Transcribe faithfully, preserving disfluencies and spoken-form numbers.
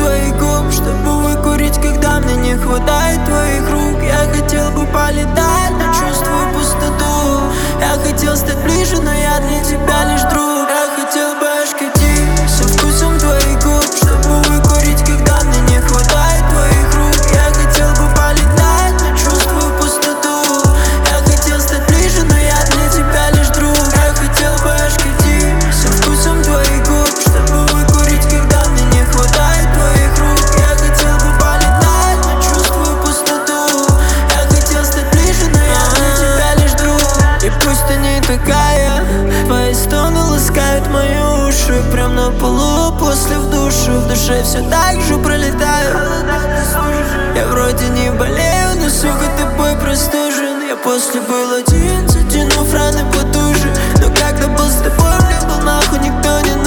твоих губ, чтобы выкурить, когда мне не хватает твоих рук. Я хотел бы полетать, но чувствую пустоту. Я хотел стать ближе, но я для тебя лишь друг. Я хотел бы ошкотить со вкусом твоих губ, чтобы выкурить, когда мне не хватает твоих рук. Я хотел бы полетать, но чувствую пустоту. Я хотел стать ближе, но я для тебя лишь друг. Я хотел бы ошкотить со вкусом твоих губ, чтобы выкурить, когда мне не хватает твоих рук. Я хотел бы полетать, но чувствую пустоту. Я хотел стать ближе, но я для тебя лишь друг. И пусть ты не такая, твои стоны ласкают мои уши. Прям на полу после в душу, в душе все так же пролетаю. Я вроде не болею, но сука тобой простужен. Я после был один, затянув раны потуже. Но когда был с тобой, мне был нахуй никто не